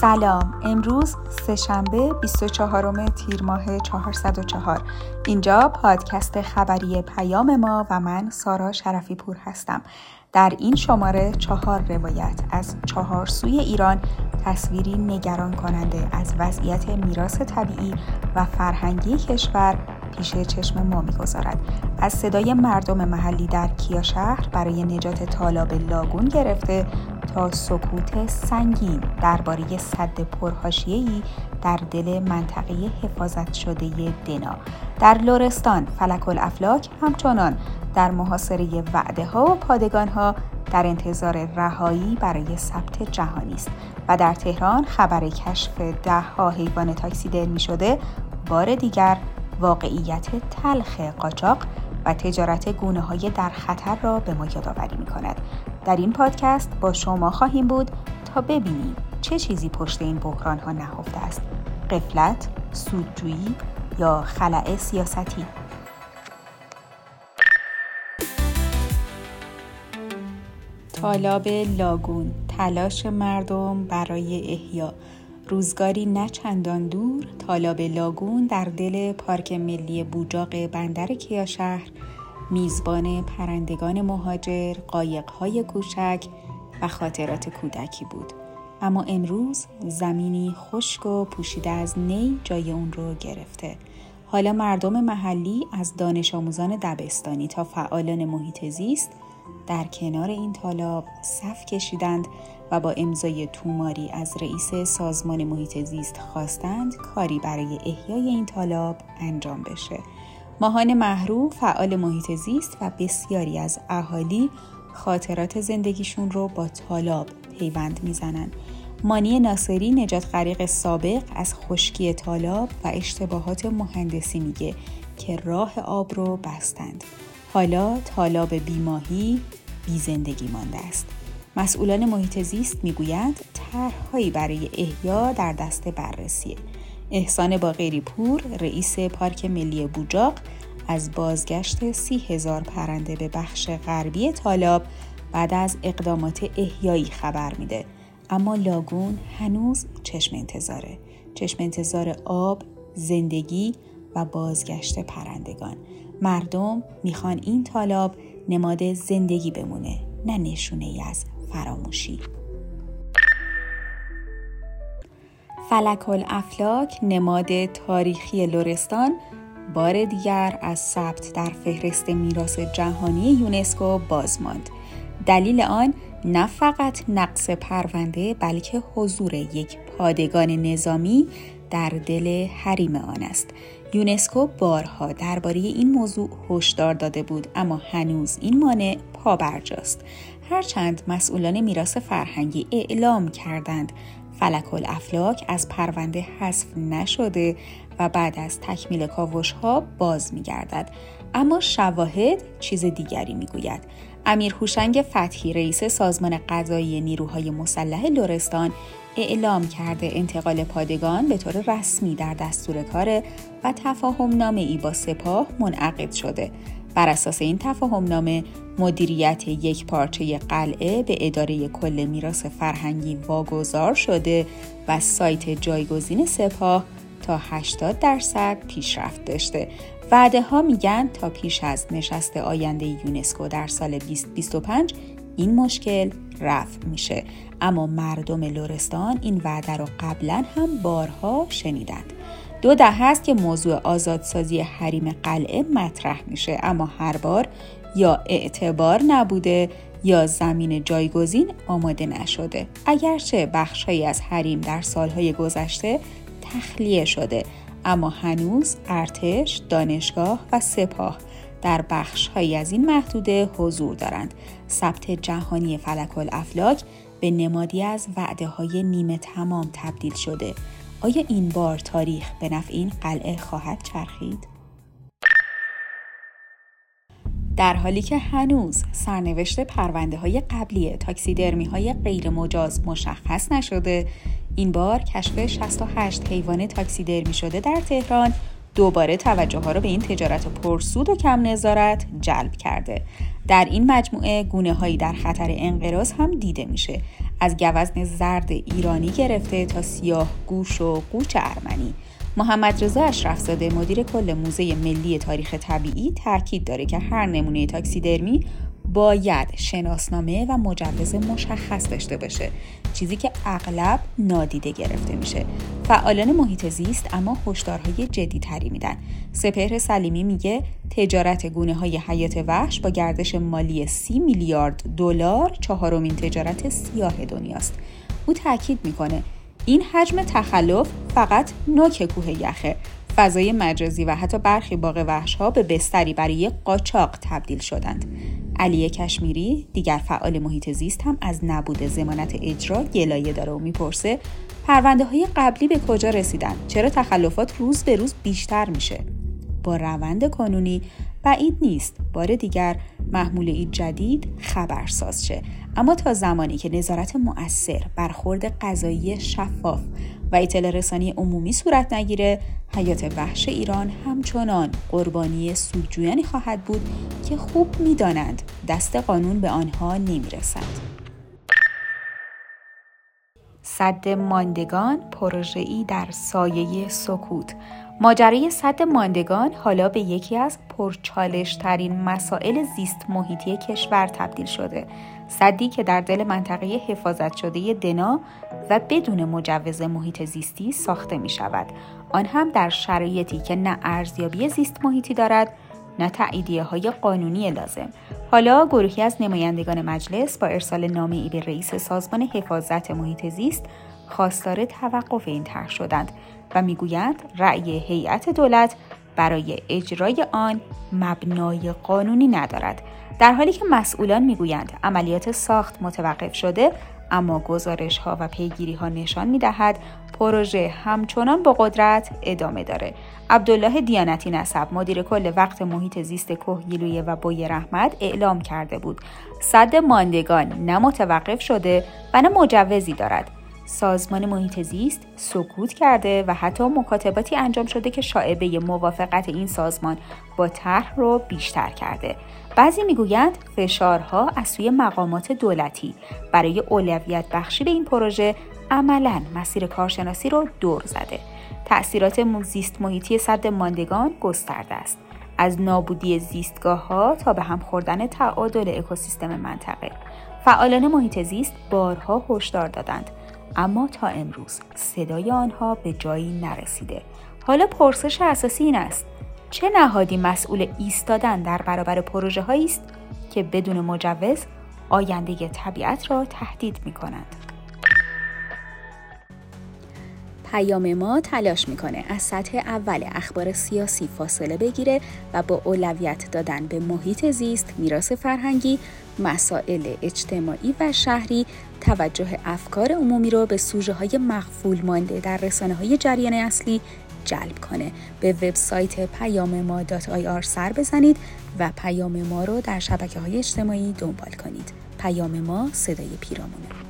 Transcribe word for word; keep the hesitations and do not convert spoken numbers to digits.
سلام، امروز سه‌شنبه بیست و چهارم تیر ماه چهارصد و چهار. اینجا پادکست خبری پیام ما و من سارا شرفی پور هستم. در این شماره چهار روایت از چهار سوی ایران تصویری نگران کننده از وضعیت میراث طبیعی و فرهنگی کشور پیش چشم ما می‌گذارد. از صدای مردم محلی در کیا شهر برای نجات تالاب لاگون گرفته تا سکوت سنگین درباره سد پرحاشیه‌ای در دل منطقه حفاظت شده دنا. در لرستان فلک الافلاک همچنان در محاصره وعده‌ها و پادگان‌ها در انتظار رهایی برای ثبت جهانی است و در تهران خبر کشف ده‌ها حیوان تاکسیدرمی شده بار دیگر واقعیت تلخ قاچاق و تجارت گونه‌های در خطر را به ما یادآوری می‌کند. در این پادکست با شما خواهیم بود تا ببینیم چه چیزی پشت این بحران‌ها نهفته است: غفلت، سودجویی یا خلأ سیاستی. تالاب لاگون، تلاش مردم برای احیا. روزگاری نه چندان دور، تالاب لاگون در دل پارک ملی بوجاق بندر کیا شهر میزبان پرندگان مهاجر، قایق‌های کوچک و خاطرات کودکی بود. اما امروز زمینی خشک و پوشیده از نی جای اون رو گرفته. حالا مردم محلی از دانش آموزان دبستانی تا فعالان محیط زیست در کنار این تالاب صف کشیدند و با امضای توماری از رئیس سازمان محیط زیست خواستند کاری برای احیای این تالاب انجام بشه. ماهان محرو، فعال محیط زیست و بسیاری از اهالی خاطرات زندگیشون رو با تالاب پیوند میزنن. مانی ناصری، نجات غریق سابق، از خشکی تالاب و اشتباهات مهندسی میگه که راه آب رو بستند. حالا تالاب بیماهی بی زندگی مانده است. مسئولان محیط زیست میگویند طرح‌هایی برای احیا در دست بررسیه. احسان باقری پور، رئیس پارک ملی بوجاق، از بازگشت سی هزار پرنده به بخش غربی تالاب بعد از اقدامات احیایی خبر میده. اما لاگون هنوز چشم انتظاره. چشم انتظار آب، زندگی و بازگشت پرندگان. مردم میخوان این تالاب نماد زندگی بمونه، نه نشونه ای از فراموشی. فلک الافلاک، نماد تاریخی لرستان، بار دیگر از ثبت در فهرست میراث جهانی یونسکو باز ماند. دلیل آن نه فقط نقص پرونده بلکه حضور یک پادگان نظامی در دل حریم آن است. یونسکو بارها درباره این موضوع هشدار داده بود، اما هنوز این مانع پابرجاست. هرچند مسئولان میراث فرهنگی اعلام کردند فلک الافلاک از پرونده حذف نشده و بعد از تکمیل کاوش‌ها باز می‌گردد، اما شواهد چیز دیگری می‌گوید. امیر هوشنگ فتحی، رئیس سازمان قضایی نیروهای مسلح لرستان، اعلام کرده انتقال پادگان به طور رسمی در دستور کار و تفاهم نامه ای با سپاه منعقد شده. بر اساس این تفاهم نامه مدیریت یک پارچه قلعه به اداره کل میراث فرهنگی واگذار شده و سایت جایگزین سپاه تا هشتاد درصد پیشرفت داشته. وعده ها میگن تا پیش از نشست آینده یونسکو در سال بیست بیست و پنج این مشکل رفع میشه، اما مردم لرستان این وعده رو قبلا هم بارها شنیدند. دو دهه است که موضوع آزادسازی حریم قلعه مطرح میشه، اما هر بار یا اعتبار نبوده یا زمین جایگزین آماده نشده. اگرچه بخش‌هایی از حریم در سالهای گذشته تخلیه شده، اما هنوز ارتش، دانشگاه و سپاه در بخش‌هایی از این محدوده حضور دارند. ثبت جهانی فلک الافلاک به نمادی از وعده‌های نیمه تمام تبدیل شده. آیا این بار تاریخ به نفع این قلعه خواهد چرخید؟ در حالی که هنوز سرنوشت پرونده‌های قبلی تاکسیدرمی‌های غیر مجاز مشخص نشده، این بار کشف شصت و هشت حیوان تاکسیدرمی شده در تهران دوباره توجه ها را به این تجارت پرسود و کم نظارت جلب کرده. در این مجموعه گونه‌هایی در خطر انقراض هم دیده میشه، از گوزن زرد ایرانی گرفته تا سیاه گوش و قوچ ارمنی. محمد رضا اشرف‌زاده مدیر کل موزه ملی تاریخ طبیعی تاکید داره که هر نمونه تاکسیدرمی باید شناسنامه و مجوز مشخص داشته باشه، چیزی که اغلب نادیده گرفته میشه. فعالان محیط زیست اما هشدارهای جدی تری میدن. سپهر سلیمی میگه تجارت گونه‌های حیات وحش با گردش مالی سی میلیارد دلار چهارمین تجارت سیاه دنیاست. او تاکید میکنه این حجم تخلف فقط نوک کوه یخه. فضای مجازی و حتی برخی باغ وحش‌ها به بستری برای قاچاق تبدیل شدند. علی کشمیری دیگر فعال محیط زیست هم از نبود ضمانت اجرا گلایه داره و میپرسه پرونده های قبلی به کجا رسیدن؟ چرا تخلفات روز به روز بیشتر میشه؟ با روند قانونی بعید نیست بار دیگر محموله جدید خبرساز شه، اما تا زمانی که نظارت مؤثر، برخورد قضایی شفاف و اطلاع رسانی عمومی صورت نگیره، حیات وحش ایران همچنان قربانی سودجویانی خواهد بود که خوب می‌دانند دست قانون به آنها نمی‌رسد. سد ماندگان، پروژه‌ای در سایه سکوت. ماجرای سد ماندگان حالا به یکی از پرچالش ترین مسائل زیست محیطی کشور تبدیل شده. سدی که در دل منطقه حفاظت شده دنا و بدون مجوز محیط زیستی ساخته می شود. آن هم در شرایطی که نه ارزیابی زیست محیطی دارد، نه تاییدیه های قانونی لازم. حالا گروهی از نمایندگان مجلس با ارسال نامه‌ای به رئیس سازمان حفاظت محیط زیست خواستار توقف این طرح شدند و میگویند رأی هیئت دولت برای اجرای آن مبنای قانونی ندارد، در حالی که مسئولان میگویند عملیات ساخت متوقف شده، اما گزارش‌ها و پیگیری‌ها نشان می‌دهد پروژه همچنان با قدرت ادامه داره. عبدالله دیانتی نسب مدیر کل وقت محیط زیست کهگیلویه و بوی رحمت اعلام کرده بود سد ماندگان نه متوقف شده و نه مجوزی دارد. سازمان محیط زیست سکوت کرده و حتی مکاتباتی انجام شده که شایبه موافقت این سازمان با طرح رو بیشتر کرده. بعضی میگویند فشارها از سوی مقامات دولتی برای اولویت بخشی به این پروژه عملاً مسیر کارشناسی رو دور زده. تأثیرات زیست محیطی سد ماندگان گسترده است، از نابودی زیستگاه‌ها تا به هم خوردن تعادل اکوسیستم منطقه. فعالان محیط زیست بارها هشدار دادند، اما تا امروز صدای آنها به جایی نرسیده. حالا پرسش اساسی این است: چه نهادی مسئول ایستادن در برابر پروژه هایی است که بدون مجوز آینده طبیعت را تهدید می کنند؟ پیام ما تلاش میکنه از سطح اول اخبار سیاسی فاصله بگیره و با اولویت دادن به محیط زیست، میراث فرهنگی، مسائل اجتماعی و شهری توجه افکار عمومی رو به سوژه های مغفول مانده در رسانه های جریان اصلی جلب کنه. به وبسایت پیام ما دات آی آر سر بزنید و پیام ما رو در شبکه‌های اجتماعی دنبال کنید. پیام ما صدای پیرامونه.